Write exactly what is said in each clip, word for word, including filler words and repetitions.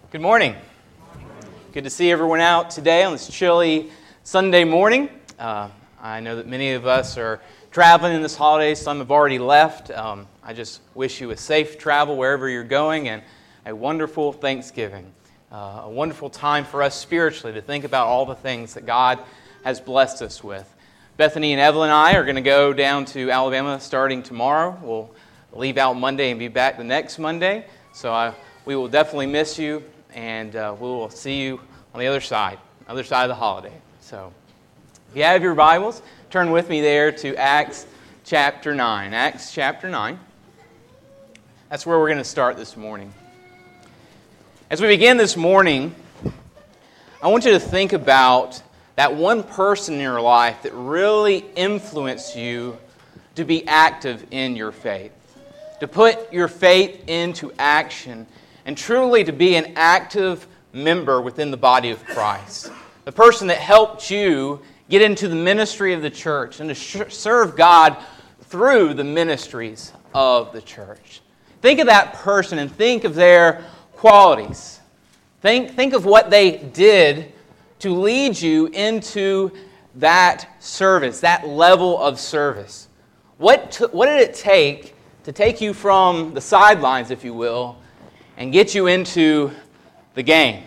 Good morning. Good to see everyone out today on this chilly Sunday morning. Uh, I know that many of us are traveling in this holiday. Some have already left. Um, I just wish you a safe travel wherever you're going and a wonderful Thanksgiving. Uh, a wonderful time for us spiritually to think about all the things that God has blessed us with. Bethany and Evelyn and I are going to go down to Alabama starting tomorrow. We'll leave out Monday and be back the next Monday. So I, we will definitely miss you. And uh, we will see you on the other side, other side of the holiday. So, if you have your Bibles, turn with me there to Acts chapter nine. Acts chapter nine. That's where we're going to start this morning. As we begin this morning, I want you to think about that one person in your life that really influenced you to be active in your faith, to put your faith into action, and truly to be an active member within the body of Christ. The person that helped you get into the ministry of the church and to sh- serve God through the ministries of the church. Think of that person and think of their qualities. Think, think of what they did to lead you into that service, that level of service. What, t- what did it take to take you from the sidelines, if you will, and get you into the game?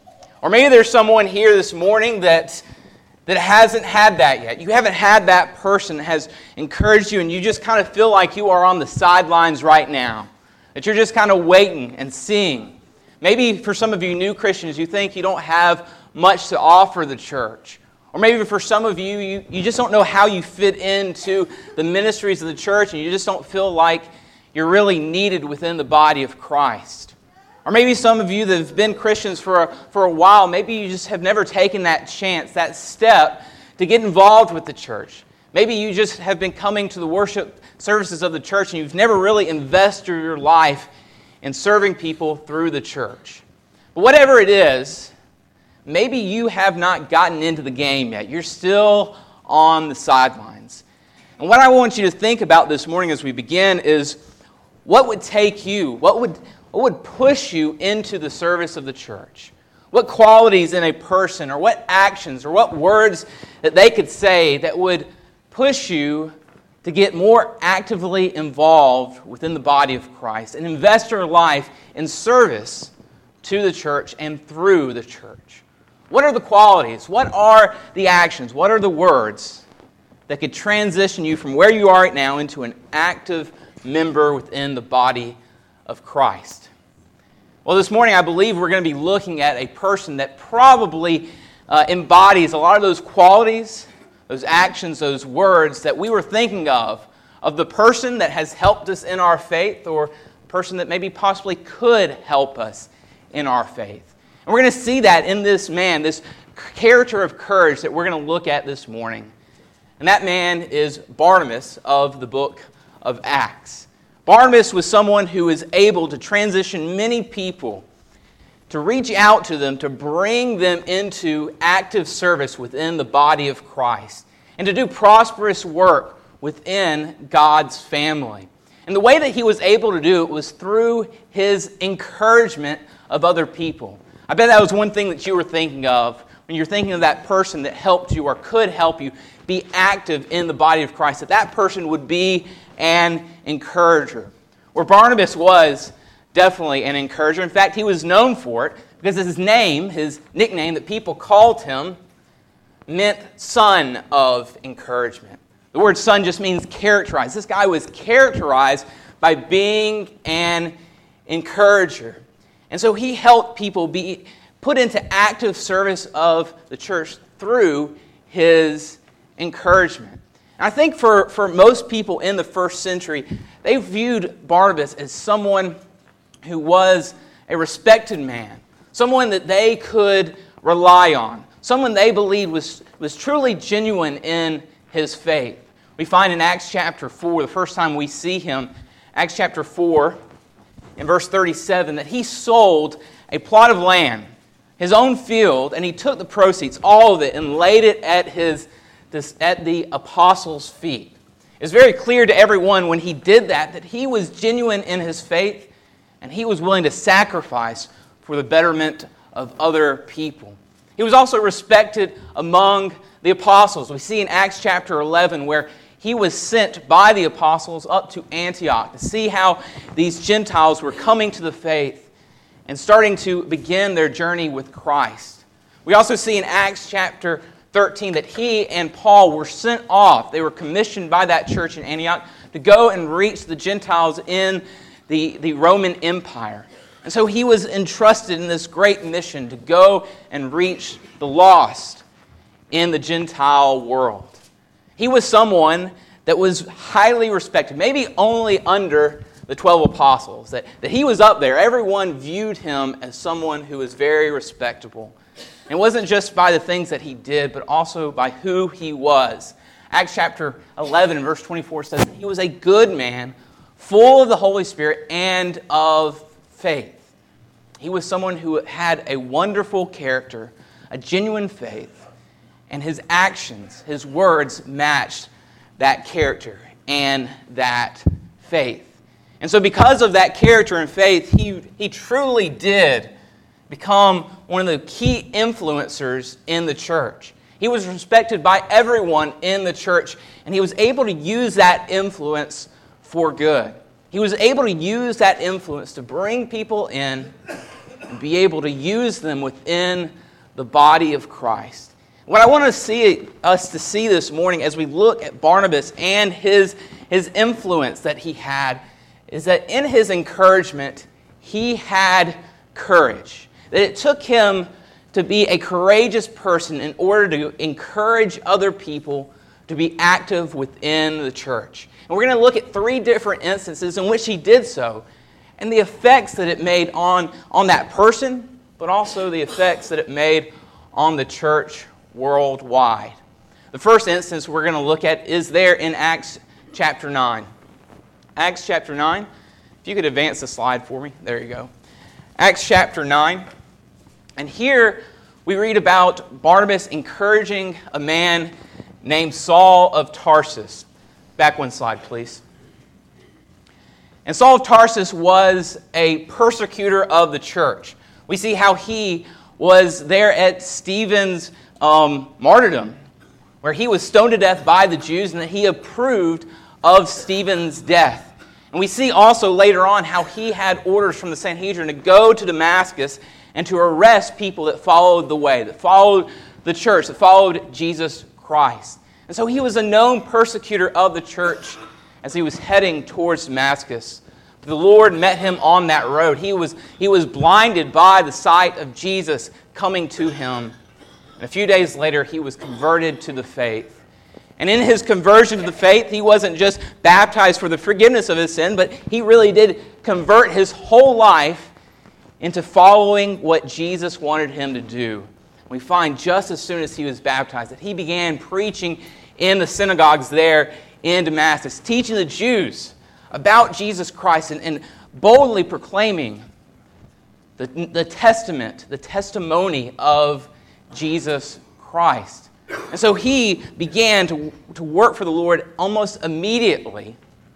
Or maybe there's someone here this morning that, that hasn't had that yet. You haven't had that person that has encouraged you, and you just kind of feel like you are on the sidelines right now, that you're just kind of waiting and seeing. Maybe for some of you new Christians, you think you don't have much to offer the church. Or maybe for some of you, you, you just don't know how you fit into the ministries of the church, and you just don't feel like you're really needed within the body of Christ. Or maybe some of you that have been Christians for a, for a while, maybe you just have never taken that chance, that step to get involved with the church. Maybe you just have been coming to the worship services of the church and you've never really invested your life in serving people through the church. But whatever it is, maybe you have not gotten into the game yet. You're still on the sidelines. And what I want you to think about this morning as we begin is what would take you, what would... What would push you into the service of the church? What qualities in a person or what actions or what words that they could say that would push you to get more actively involved within the body of Christ and invest your life in service to the church and through the church? What are the qualities? What are the actions? What are the words that could transition you from where you are right now into an active member within the body of Christ? Well, this morning I believe we're going to be looking at a person that probably uh, embodies a lot of those qualities, those actions, those words that we were thinking of, of the person that has helped us in our faith or the person that maybe possibly could help us in our faith. And we're going to see that in this man, this character of courage that we're going to look at this morning. And that man is Barnabas of the book of Acts. Barnabas was someone who was able to transition many people, to reach out to them, to bring them into active service within the body of Christ, and to do prosperous work within God's family. And the way that he was able to do it was through his encouragement of other people. I bet that was one thing that you were thinking of when you're thinking of that person that helped you or could help you be active in the body of Christ, that that person would be an encourager. Where Barnabas was definitely an encourager. In fact, he was known for it because his name, his nickname that people called him, meant son of encouragement. The word son just means characterized. This guy was characterized by being an encourager. And so he helped people be put into active service of the church through his encouragement. And I think for, for most people in the first century, they viewed Barnabas as someone who was a respected man, someone that they could rely on, someone they believed was, was truly genuine in his faith. We find in Acts chapter four, the first time we see him, Acts chapter four, in verse thirty-seven, that he sold a plot of land, his own field, and he took the proceeds, all of it, and laid it at his This, at the apostles' feet. It's very clear to everyone when he did that that he was genuine in his faith and he was willing to sacrifice for the betterment of other people. He was also respected among the apostles. We see in Acts chapter eleven where he was sent by the apostles up to Antioch to see how these Gentiles were coming to the faith and starting to begin their journey with Christ. We also see in Acts chapter thirteen that he and Paul were sent off. They were commissioned by that church in Antioch to go and reach the Gentiles in the, the Roman Empire. And so he was entrusted in this great mission to go and reach the lost in the Gentile world. He was someone that was highly respected, maybe only under the twelve apostles, that, that he was up there. Everyone viewed him as someone who was very respectable. And it wasn't just by the things that he did, but also by who he was. Acts chapter eleven, verse twenty-four says that he was a good man, full of the Holy Spirit and of faith. He was someone who had a wonderful character, a genuine faith, and his actions, his words matched that character and that faith. And so because of that character and faith, he, he truly did become one of the key influencers in the church. He was respected by everyone in the church, and he was able to use that influence for good. He was able to use that influence to bring people in and be able to use them within the body of Christ. What I want to see us to see this morning as we look at Barnabas and his, his influence that he had is that in his encouragement, he had courage. That it took him to be a courageous person in order to encourage other people to be active within the church. And we're going to look at three different instances in which he did so and the effects that it made on, on that person, but also the effects that it made on the church worldwide. The first instance we're going to look at is there in Acts chapter nine. Acts chapter nine. If you could advance the slide for me. There you go. Acts chapter nine. And here we read about Barnabas encouraging a man named Saul of Tarsus. Back one slide, please. And Saul of Tarsus was a persecutor of the church. We see how he was there at Stephen's um, martyrdom, where he was stoned to death by the Jews, and that he approved of Stephen's death. And we see also later on how he had orders from the Sanhedrin to go to Damascus and to arrest people that followed the way, that followed the church, that followed Jesus Christ. And so he was a known persecutor of the church as he was heading towards Damascus. The Lord met him on that road. He was, he was blinded by the sight of Jesus coming to him. And a few days later, he was converted to the faith. And in his conversion to the faith, he wasn't just baptized for the forgiveness of his sin, but he really did convert his whole life into following what Jesus wanted him to do. We find just as soon as he was baptized that he began preaching in the synagogues there in Damascus, teaching the Jews about Jesus Christ and, and boldly proclaiming the, the testament, the testimony of Jesus Christ. And so he began to, to work for the Lord almost immediately.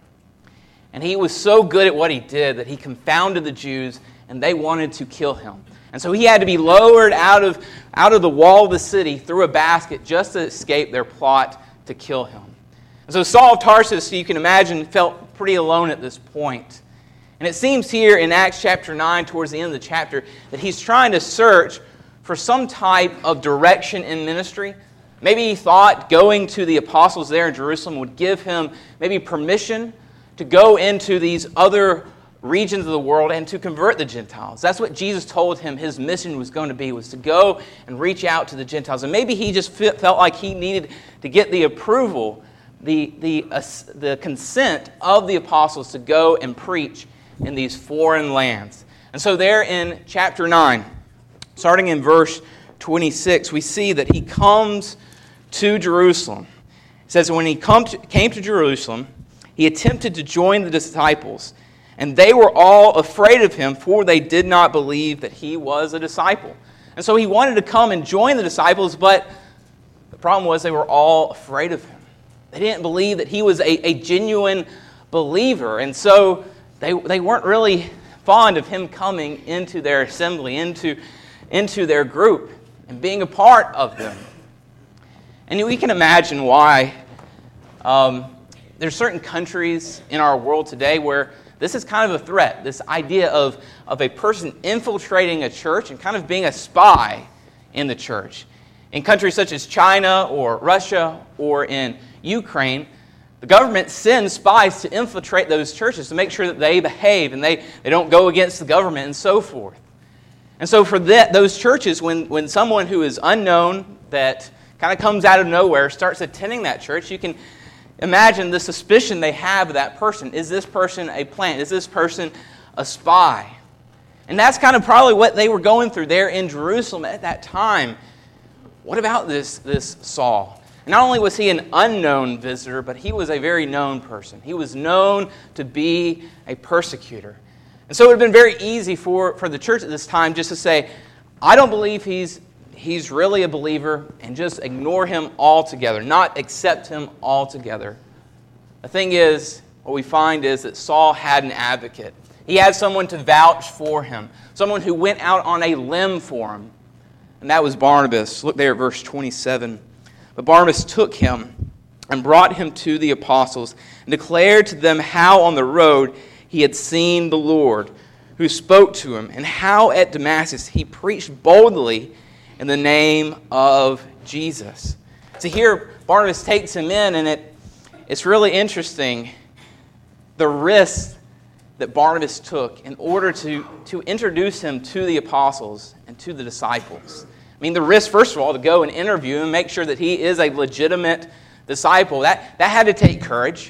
And he was so good at what he did that he confounded the Jews, and they wanted to kill him. And so he had to be lowered out of, out of the wall of the city through a basket just to escape their plot to kill him. And so Saul of Tarsus, you can imagine, felt pretty alone at this point. And it seems here in Acts chapter nine, towards the end of the chapter, that he's trying to search for some type of direction in ministry. Maybe he thought going to the apostles there in Jerusalem would give him maybe permission to go into these other regions of the world and to convert the Gentiles. That's what Jesus told him his mission was going to be, was to go and reach out to the Gentiles. And maybe he just felt like he needed to get the approval, the, the, uh, the consent of the apostles to go and preach in these foreign lands. And so there in chapter nine, starting in verse twenty-six, we see that he comes to Jerusalem. It says, when he come to, came to Jerusalem, he attempted to join the disciples, and they were all afraid of him, for they did not believe that he was a disciple. And so he wanted to come and join the disciples, but the problem was they were all afraid of him. They didn't believe that he was a, a genuine believer, and so they, they weren't really fond of him coming into their assembly, into, into their group, and being a part of them. And we can imagine why um, there's certain countries in our world today where this is kind of a threat, this idea of, of a person infiltrating a church and kind of being a spy in the church. In countries such as China or Russia or in Ukraine, the government sends spies to infiltrate those churches to make sure that they behave and they, they don't go against the government and so forth. And so for that, those churches, when, when someone who is unknown, that kind of comes out of nowhere, starts attending that church, you can imagine the suspicion they have of that person. Is this person a plant? Is this person a spy? And that's kind of probably what they were going through there in Jerusalem at that time. What about this, this Saul? Not only was he an unknown visitor, but he was a very known person. He was known to be a persecutor. And so it would have been very easy for, for the church at this time just to say, I don't believe he's, he's really a believer, and just ignore him altogether, not accept him altogether. The thing is, what we find is that Saul had an advocate. He had someone to vouch for him, someone who went out on a limb for him, and that was Barnabas. Look there at verse twenty-seven. But Barnabas took him and brought him to the apostles and declared to them how on the road he had seen the Lord, who spoke to him, and how at Damascus he preached boldly in the name of Jesus. So here Barnabas takes him in, and it, it's really interesting the risk that Barnabas took in order to, to introduce him to the apostles and to the disciples. I mean, the risk, first of all, to go and interview him and make sure that he is a legitimate disciple, that, that had to take courage.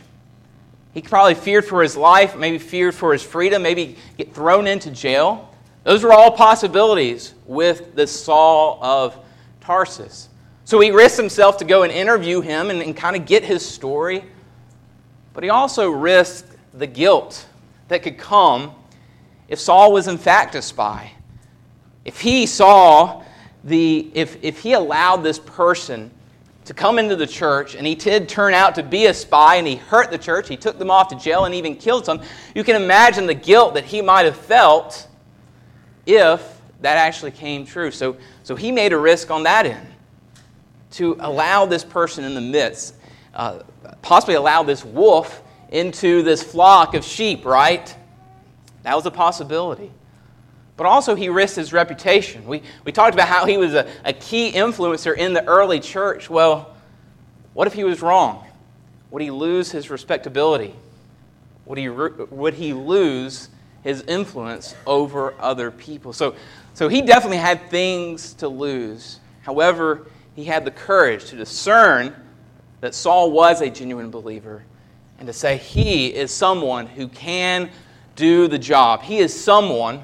He probably feared for his life, maybe feared for his freedom, maybe get thrown into jail. Those were all possibilities with the Saul of Tarsus. So he risked himself to go and interview him and, and kind of get his story. But he also risked the guilt that could come if Saul was in fact a spy. If he saw the, if, if he allowed this person to come into the church and he did turn out to be a spy and he hurt the church, he took them off to jail and even killed some, you can imagine the guilt that he might have felt if that actually came true. So, so he made a risk on that end to allow this person in the midst, uh, possibly allow this wolf into this flock of sheep, right? That was a possibility. But also he risked his reputation. We, we talked about how he was a, a key influencer in the early church. Well, what if he was wrong? Would he lose his respectability? Would he, would he lose his influence over other people? So, so he definitely had things to lose. However, he had the courage to discern that Saul was a genuine believer and to say he is someone who can do the job. He is someone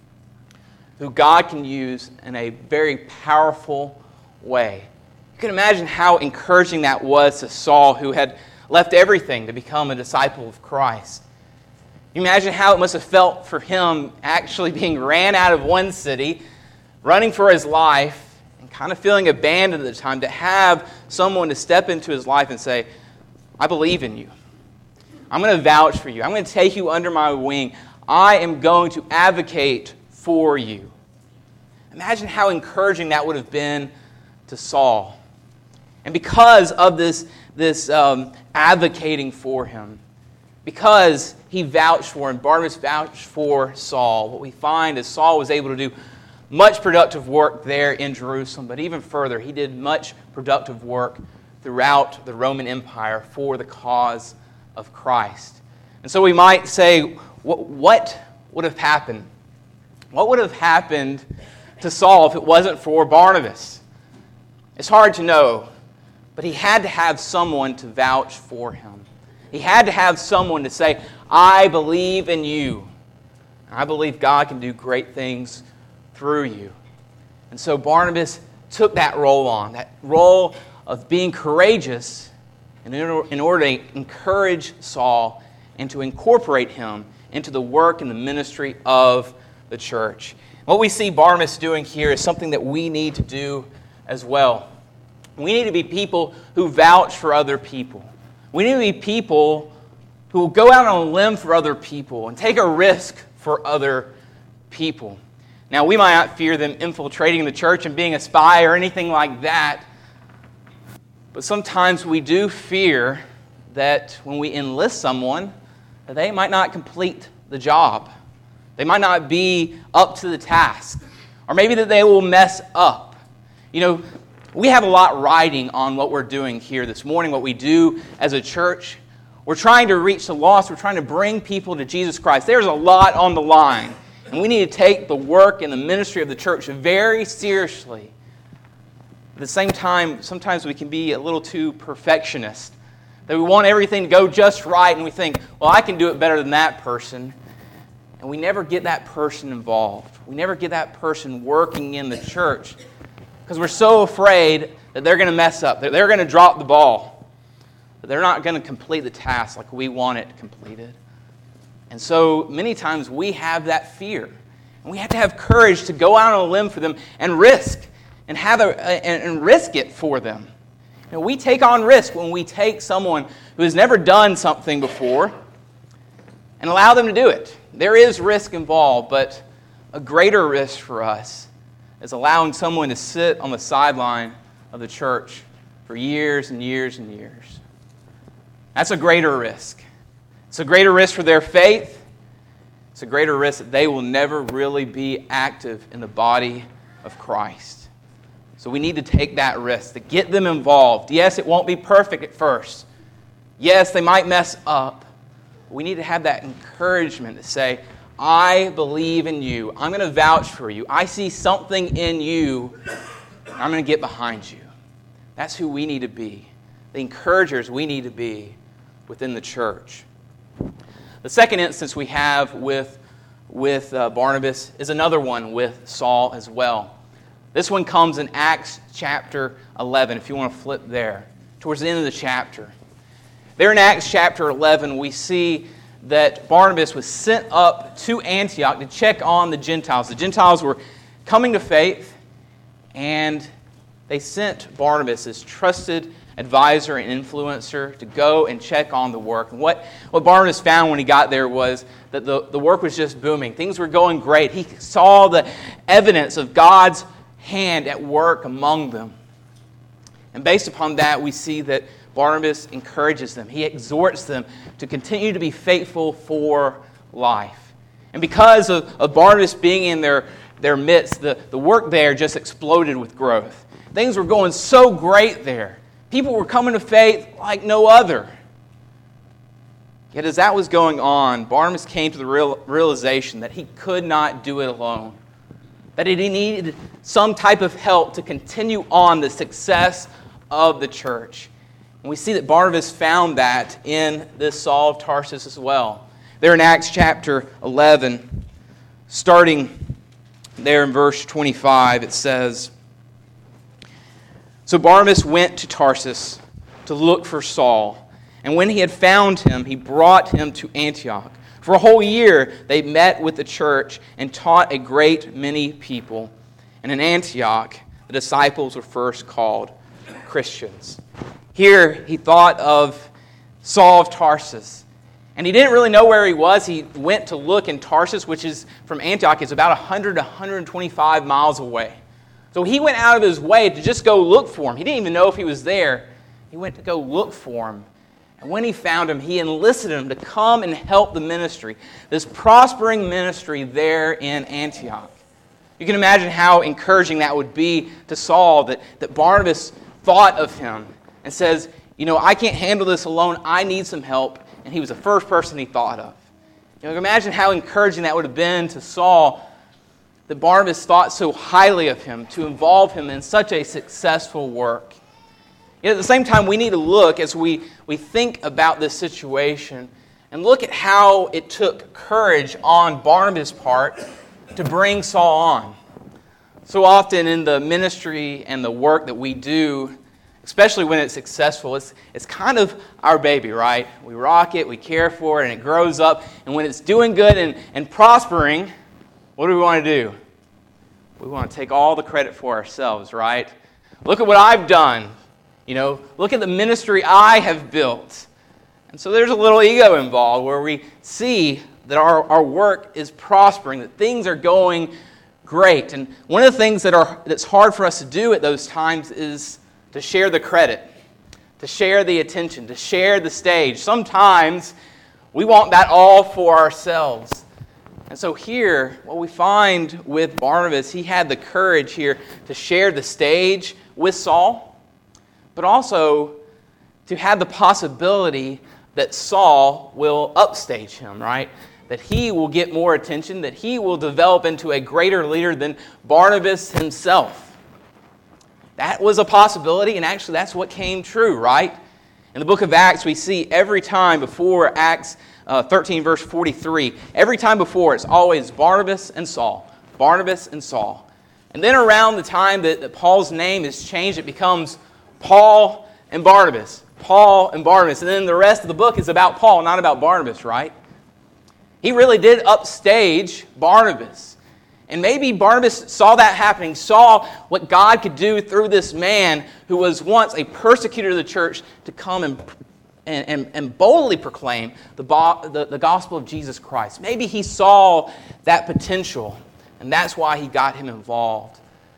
who God can use in a very powerful way. You can imagine how encouraging that was to Saul, who had left everything to become a disciple of Christ. You imagine how it must have felt for him actually being ran out of one city, running for his life, and kind of feeling abandoned at the time, to have someone to step into his life and say, I believe in you. I'm going to vouch for you. I'm going to take you under my wing. I am going to advocate for you. Imagine how encouraging that would have been to Saul. And because of this, this um, advocating for him, because he vouched for him, Barnabas vouched for Saul, what we find is Saul was able to do much productive work there in Jerusalem, but even further, he did much productive work throughout the Roman Empire for the cause of Christ. And so we might say, what, what would have happened? What would have happened to Saul if it wasn't for Barnabas? It's hard to know, but he had to have someone to vouch for him. He had to have someone to say, I believe in you. I believe God can do great things through you. And so Barnabas took that role on, that role of being courageous in order to encourage Saul and to incorporate him into the work and the ministry of the church. What we see Barnabas doing here is something that we need to do as well. We need to be people who vouch for other people. We need to be people who will go out on a limb for other people and take a risk for other people. Now, we might not fear them infiltrating the church and being a spy or anything like that, but sometimes we do fear that when we enlist someone, that they might not complete the job. They might not be up to the task, or maybe that they will mess up. You know, we have a lot riding on what we're doing here this morning, what we do as a church. We're trying to reach the lost. We're trying to bring people to Jesus Christ. There's a lot on the line. And we need to take the work and the ministry of the church very seriously. At the same time, sometimes we can be a little too perfectionist. That we want everything to go just right, and we think, well, I can do it better than that person. And we never get that person involved. We never get that person working in the church because we're so afraid that they're going to mess up, that they're going to drop the ball, that they're not going to complete the task like we want it completed. And so many times we have that fear. And we have to have courage to go out on a limb for them and risk and have a, and, and risk it for them. You know, we take on risk when we take someone who has never done something before and allow them to do it. There is risk involved, but a greater risk for us is allowing someone to sit on the sideline of the church for years and years and years. That's a greater risk. It's a greater risk for their faith. It's a greater risk that they will never really be active in the body of Christ. So we need to take that risk to get them involved. Yes, it won't be perfect at first. Yes, they might mess up. We need to have that encouragement to say, I believe in you. I'm going to vouch for you. I see something in you. And I'm going to get behind you. That's who we need to be. The encouragers we need to be within the church. The second instance we have with, with uh, Barnabas is another one with Saul as well. This one comes in Acts chapter eleven, if you want to flip there, towards the end of the chapter. There in Acts chapter eleven, we see that Barnabas was sent up to Antioch to check on the Gentiles. The Gentiles were coming to faith, and they sent Barnabas, as trusted advisor and influencer, to go and check on the work. And what, what Barnabas found when he got there was that the, the work was just booming. Things were going great. He saw the evidence of God's hand at work among them. And based upon that, we see that Barnabas encourages them. He exhorts them to continue to be faithful for life. And because of, of Barnabas being in their, their midst, the, the work there just exploded with growth. Things were going so great there. People were coming to faith like no other. Yet as that was going on, Barnabas came to the real, realization that he could not do it alone. That he needed some type of help to continue on the success of the church. And we see that Barnabas found that in this Saul of Tarsus as well. There in Acts chapter eleven, starting there in verse twenty-five, it says, So Barnabas went to Tarsus to look for Saul, and when he had found him, he brought him to Antioch. For a whole year they met with the church and taught a great many people. And in Antioch, the disciples were first called Christians. Here he thought of Saul of Tarsus, and he didn't really know where he was. He went to look in Tarsus, which is from Antioch, is about one hundred to one hundred twenty-five miles away. So he went out of his way to just go look for him. He didn't even know if he was there. He went to go look for him. And when he found him, he enlisted him to come and help the ministry, this prospering ministry there in Antioch. You can imagine how encouraging that would be to Saul, that, that Barnabas thought of him and says, you know, I can't handle this alone. I need some help. And he was the first person he thought of. You know, imagine how encouraging that would have been to Saul, that Barnabas thought so highly of him to involve him in such a successful work. Yet at the same time, we need to look as we, we think about this situation and look at how it took courage on Barnabas' part to bring Saul on. So often in the ministry and the work that we do, especially when it's successful, it's, it's kind of our baby, right? We rock it, we care for it, and it grows up. And when it's doing good and, and prospering, what do we want to do? We want to take all the credit for ourselves, right? Look at what I've done. You know, look at the ministry I have built. And so there's a little ego involved where we see that our, our work is prospering, that things are going great. And one of the things that are that's hard for us to do at those times is to share the credit, to share the attention, to share the stage. Sometimes we want that all for ourselves. And so here, what we find with Barnabas, he had the courage here to share the stage with Saul, but also to have the possibility that Saul will upstage him, right? That he will get more attention, that he will develop into a greater leader than Barnabas himself. That was a possibility, and actually that's what came true, right? In the book of Acts, we see every time before Acts uh, thirteen, verse forty-three, every time before it's always Barnabas and Saul, Barnabas and Saul. And then around the time that, that Paul's name is changed, it becomes Paul and Barnabas, Paul and Barnabas. And then the rest of the book is about Paul, not about Barnabas, right? He really did upstage Barnabas. And maybe Barnabas saw that happening, saw what God could do through this man who was once a persecutor of the church to come and, and, and boldly proclaim the, the, the gospel of Jesus Christ. Maybe he saw that potential, and that's why he got him involved.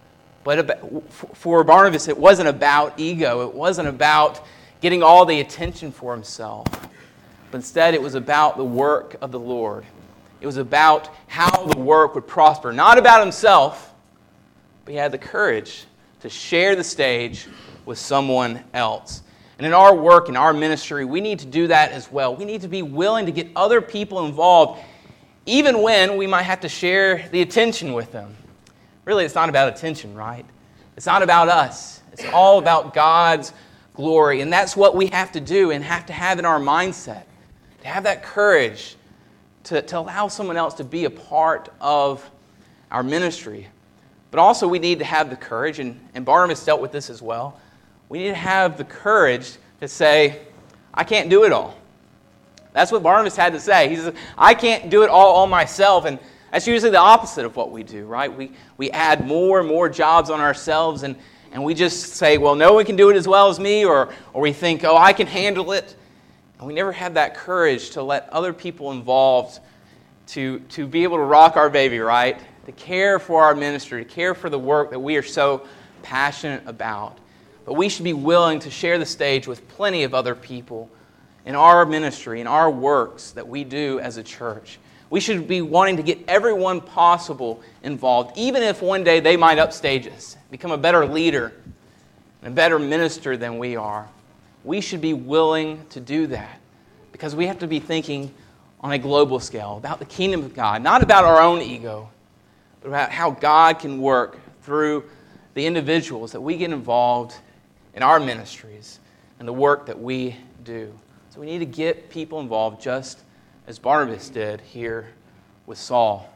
But for Barnabas, it wasn't about ego. It wasn't about getting all the attention for himself. But instead, it was about the work of the Lord. It was about how the work would prosper. Not about himself, but he had the courage to share the stage with someone else. And in our work, in our ministry, we need to do that as well. We need to be willing to get other people involved, even when we might have to share the attention with them. Really, it's not about attention, right? It's not about us. It's all about God's glory. And that's what we have to do and have to have in our mindset. To have that courage to, to allow someone else to be a part of our ministry. But also we need to have the courage, and, and Barnabas dealt with this as well. We need to have the courage to say, I can't do it all. That's what Barnabas had to say. He says, I can't do it all on myself. And that's usually the opposite of what we do, right? We we add more and more jobs on ourselves, and, and we just say, well, no one can do it as well as me, or or we think, oh, I can handle it. And we never have that courage to let other people involved to, to be able to rock our baby, right? To care for our ministry, to care for the work that we are so passionate about. But we should be willing to share the stage with plenty of other people in our ministry, in our works that we do as a church. We should be wanting to get everyone possible involved, even if one day they might upstage us, become a better leader and a better minister than we are. We should be willing to do that because we have to be thinking on a global scale about the kingdom of God, not about our own ego, but about how God can work through the individuals that we get involved in our ministries and the work that we do. So we need to get people involved just as Barnabas did here with Saul.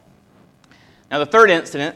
Now the third incident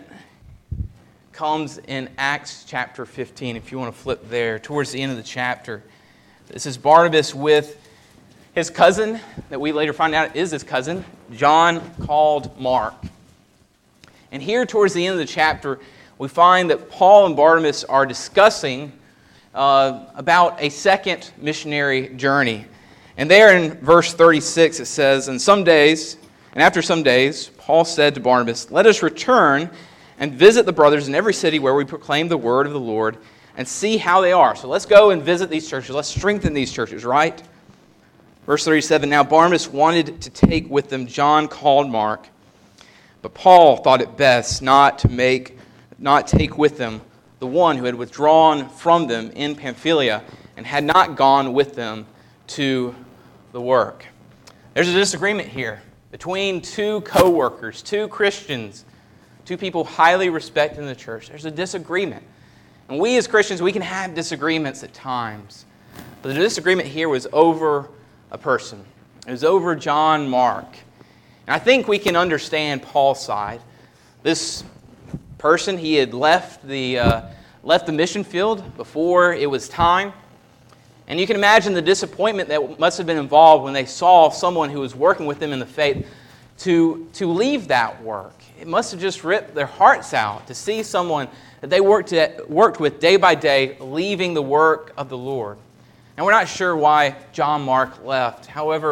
comes in Acts chapter fifteen, if you want to flip there, towards the end of the chapter. This is Barnabas with his cousin, that we later find out is his cousin, John, called Mark. And here towards the end of the chapter, we find that Paul and Barnabas are discussing uh, about a second missionary journey. And there in verse thirty-six it says, And some days, and after some days, Paul said to Barnabas, Let us return and visit the brothers in every city where we proclaim the word of the Lord, and see how they are. So let's go and visit these churches. Let's strengthen these churches, right? Verse thirty-seven, Now Barnabas wanted to take with them John called Mark, but Paul thought it best not to make, not take with them the one who had withdrawn from them in Pamphylia and had not gone with them to the work. There's a disagreement here between two co-workers, two Christians, two people highly respected in the church. There's a disagreement. And we as Christians, we can have disagreements at times. But the disagreement here was over a person. It was over John Mark. And I think we can understand Paul's side. This person, he had left the, uh, left the mission field before it was time. And you can imagine the disappointment that must have been involved when they saw someone who was working with them in the faith to, to leave that work. It must have just ripped their hearts out to see someone that they worked, at, worked with day by day leaving the work of the Lord. And we're not sure why John Mark left. However,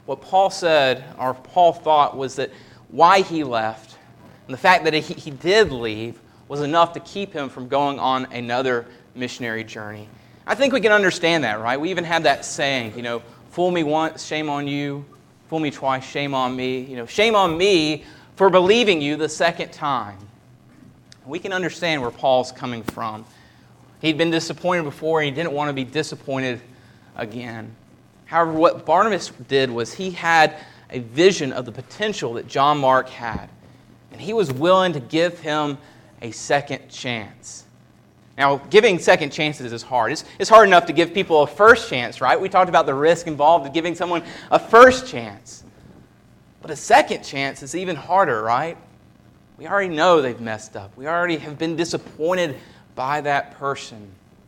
what Paul said, or Paul thought, was that why he left, and the fact that he, he did leave, was enough to keep him from going on another missionary journey. I think we can understand that, right? We even have that saying, you know, fool me once, shame on you. Fool me twice, shame on me. You know, shame on me for believing you the second time. We can understand where Paul's coming from. He'd been disappointed before, and he didn't want to be disappointed again. However, what Barnabas did was he had a vision of the potential that John Mark had, and he was willing to give him a second chance. Now, giving second chances is hard. It's, it's hard enough to give people a first chance, right? We talked about the risk involved in giving someone a first chance. But a second chance is even harder, right? We already know they've messed up. We already have been disappointed by that person.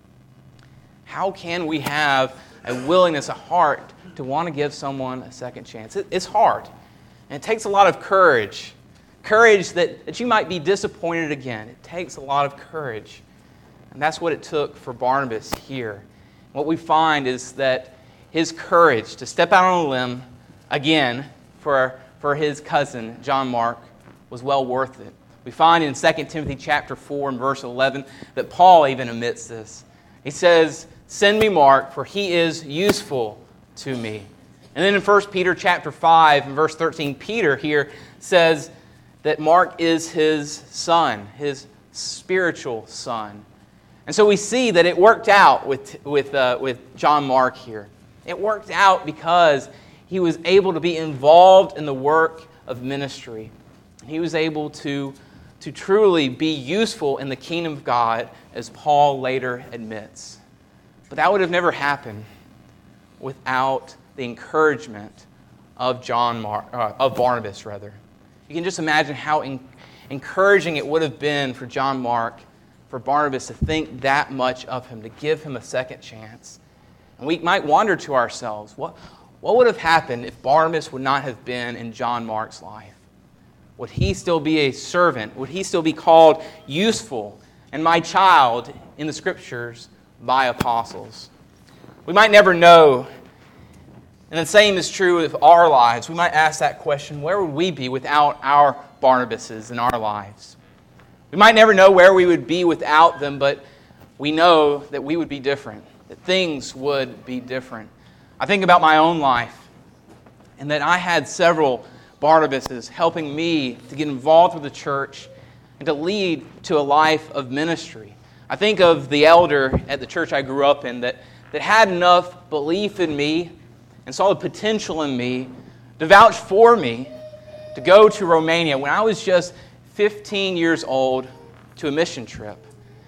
How can we have a willingness, a heart, to want to give someone a second chance? It, it's hard. And it takes a lot of courage. Courage that, that you might be disappointed again. It takes a lot of courage. And that's what it took for Barnabas here. What we find is that his courage to step out on a limb again for, for his cousin, John Mark, was well worth it. We find in Second Timothy chapter four and verse eleven that Paul even admits this. He says, "Send me Mark, for he is useful to me." And then in First Peter chapter five and verse thirteen, Peter here says that Mark is his son, his spiritual son. And so we see that it worked out with, with, uh, with John Mark here. It worked out because he was able to be involved in the work of ministry. He was able to, to truly be useful in the kingdom of God, as Paul later admits. But that would have never happened without the encouragement of John Mark, uh, of Barnabas, rather. You can just imagine how in, encouraging it would have been for John Mark, for Barnabas to think that much of him, to give him a second chance. And we might wonder to ourselves, what, what would have happened if Barnabas would not have been in John Mark's life? Would he still be a servant? Would he still be called useful and my child in the Scriptures by apostles? We might never know. And the same is true with our lives. We might ask that question, where would we be without our Barnabases in our lives? We might never know where we would be without them, but we know that we would be different, that things would be different. I think about my own life, and that I had several Barnabases helping me to get involved with the church and to lead to a life of ministry. I think of the elder at the church I grew up in that, that had enough belief in me and saw the potential in me to vouch for me to go to Romania when I was just fifteen years old to a mission trip.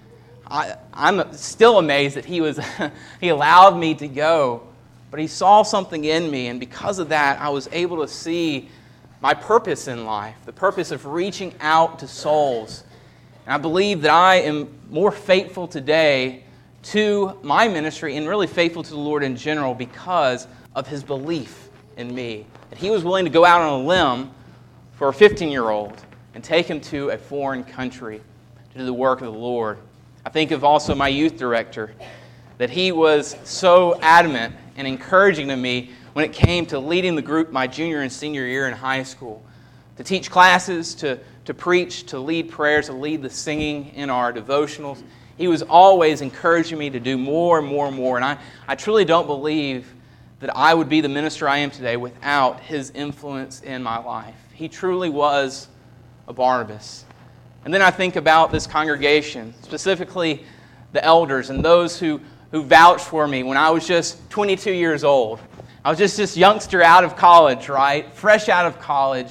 I, I'm still amazed that he was he allowed me to go, but he saw something in me, and because of that, I was able to see my purpose in life, the purpose of reaching out to souls. And I believe that I am more faithful today to my ministry and really faithful to the Lord in general because of his belief in me. That he was willing to go out on a limb for a fifteen-year-old and take him to a foreign country to do the work of the Lord. I think of also my youth director, that he was so adamant and encouraging to me when it came to leading the group my junior and senior year in high school, to teach classes, to, to preach, to lead prayers, to lead the singing in our devotionals. He was always encouraging me to do more and more and more, and I, I truly don't believe that I would be the minister I am today without his influence in my life. He truly was a Barnabas. And then I think about this congregation, specifically the elders and those who, who vouched for me when I was just twenty-two years old. I was just this youngster out of college, right? Fresh out of college.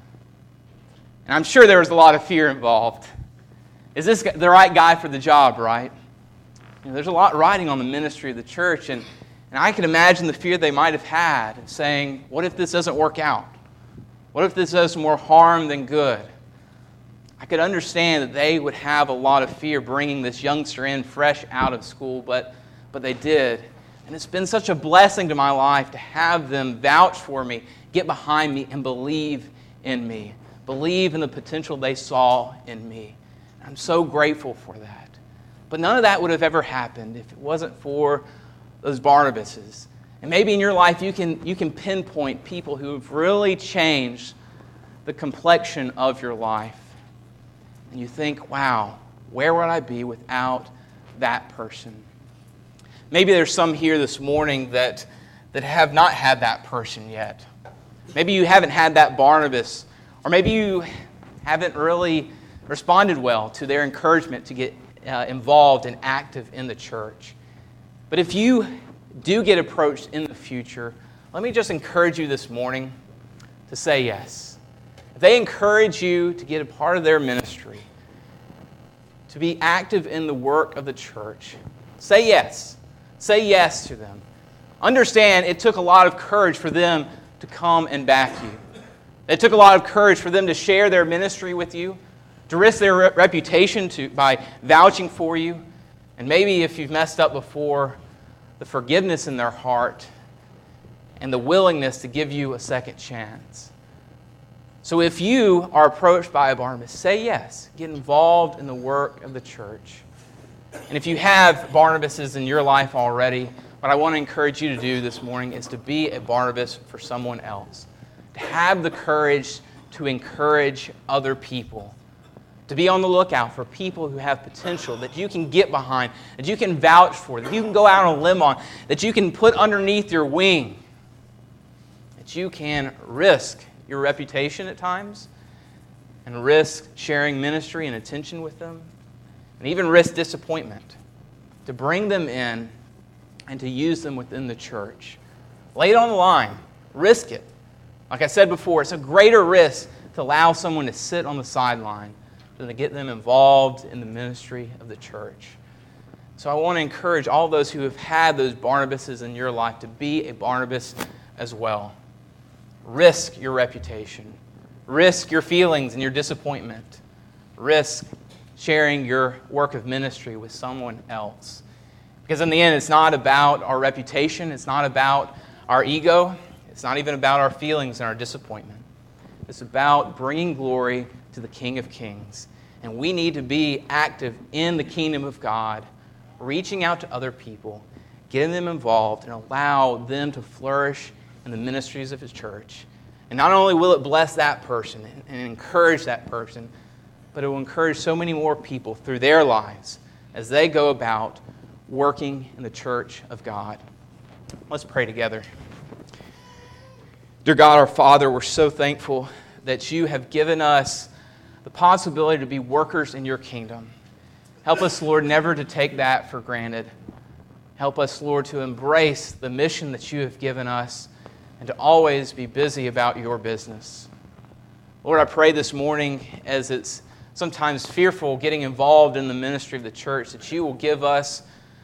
And I'm sure there was a lot of fear involved. Is this the right guy for the job, right? You know, there's a lot riding on the ministry of the church, and, and I can imagine the fear they might have had of saying, what if this doesn't work out? What if this does more harm than good? I could understand that they would have a lot of fear bringing this youngster in fresh out of school, but, but they did. And it's been such a blessing to my life to have them vouch for me, get behind me, and believe in me. Believe in the potential they saw in me. I'm so grateful for that. But none of that would have ever happened if it wasn't for those Barnabases. And maybe in your life you can, you can pinpoint people who have really changed the complexion of your life. And you think, wow, where would I be without that person? Maybe there's some here this morning that, that have not had that person yet. Maybe you haven't had that Barnabas, or maybe you haven't really responded well to their encouragement to get uh, involved and active in the church. But if you do get approached in the future, let me just encourage you this morning to say yes. If they encourage you to get a part of their ministry, to be active in the work of the church, say yes. Say yes to them. Understand it took a lot of courage for them to come and back you. It took a lot of courage for them to share their ministry with you, to risk their re- reputation to, by vouching for you, and maybe if you've messed up before, the forgiveness in their heart and the willingness to give you a second chance. So if you are approached by a Barnabas, say yes. Get involved in the work of the church. And if you have Barnabases in your life already, what I want to encourage you to do this morning is to be a Barnabas for someone else. To have the courage to encourage other people. To be on the lookout for people who have potential that you can get behind, that you can vouch for, that you can go out on a limb on, that you can put underneath your wing, that you can risk your reputation at times, and risk sharing ministry and attention with them, and even risk disappointment, to bring them in and to use them within the church. Lay it on the line. Risk it. Like I said before, it's a greater risk to allow someone to sit on the sideline than to get them involved in the ministry of the church. So I want to encourage all those who have had those Barnabases in your life to be a Barnabas as well. Risk your reputation. Risk your feelings and your disappointment. Risk sharing your work of ministry with someone else. Because in the end, it's not about our reputation. It's not about our ego. It's not even about our feelings and our disappointment. It's about bringing glory to the King of Kings. And we need to be active in the kingdom of God, reaching out to other people, getting them involved, and allow them to flourish in the ministries of His church. And not only will it bless that person and encourage that person, but it will encourage so many more people through their lives as they go about working in the church of God. Let's pray together. Dear God, our Father, we're so thankful that You have given us the possibility to be workers in Your kingdom. Help us, Lord, never to take that for granted. Help us, Lord, to embrace the mission that You have given us and to always be busy about Your business. Lord, I pray this morning, as it's sometimes fearful getting involved in the ministry of the church, that You will give us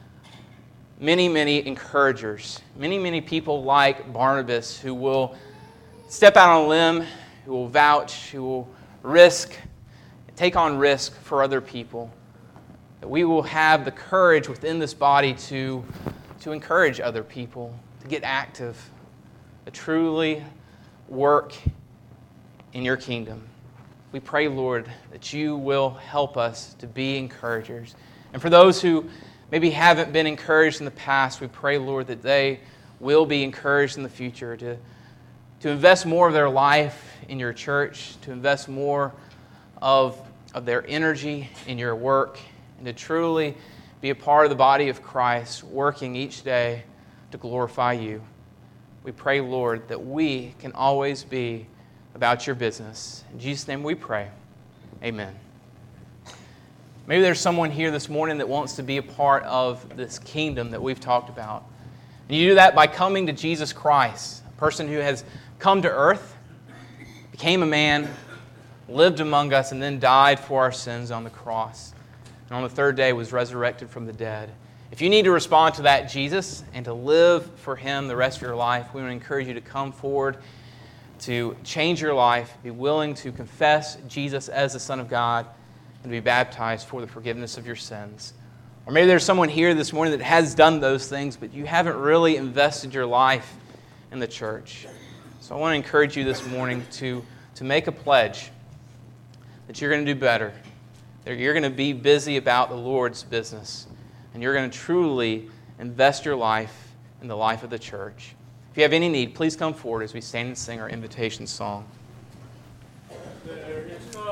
many, many encouragers, many, many people like Barnabas who will step out on a limb, who will vouch, who will risk, take on risk for other people. That we will have the courage within this body to, to encourage other people, to get active, to truly work in Your kingdom. We pray, Lord, that You will help us to be encouragers. And for those who maybe haven't been encouraged in the past, we pray, Lord, that they will be encouraged in the future to, to invest more of their life in Your church, to invest more of, of their energy in Your work, and to truly be a part of the body of Christ, working each day to glorify You. We pray, Lord, that we can always be about Your business. In Jesus' name we pray. Amen. Maybe there's someone here this morning that wants to be a part of this kingdom that we've talked about. And you do that by coming to Jesus Christ, a person who has come to earth, became a man, lived among us, and then died for our sins on the cross. And on the third day was resurrected from the dead. If you need to respond to that Jesus and to live for Him the rest of your life, we want to encourage you to come forward, to change your life, be willing to confess Jesus as the Son of God, and be baptized for the forgiveness of your sins. Or maybe there's someone here this morning that has done those things, but you haven't really invested your life in the church. So I want to encourage you this morning to, to make a pledge that you're going to do better, that you're going to be busy about the Lord's business, and you're going to truly invest your life in the life of the church. If you have any need, please come forward as we stand and sing our invitation song.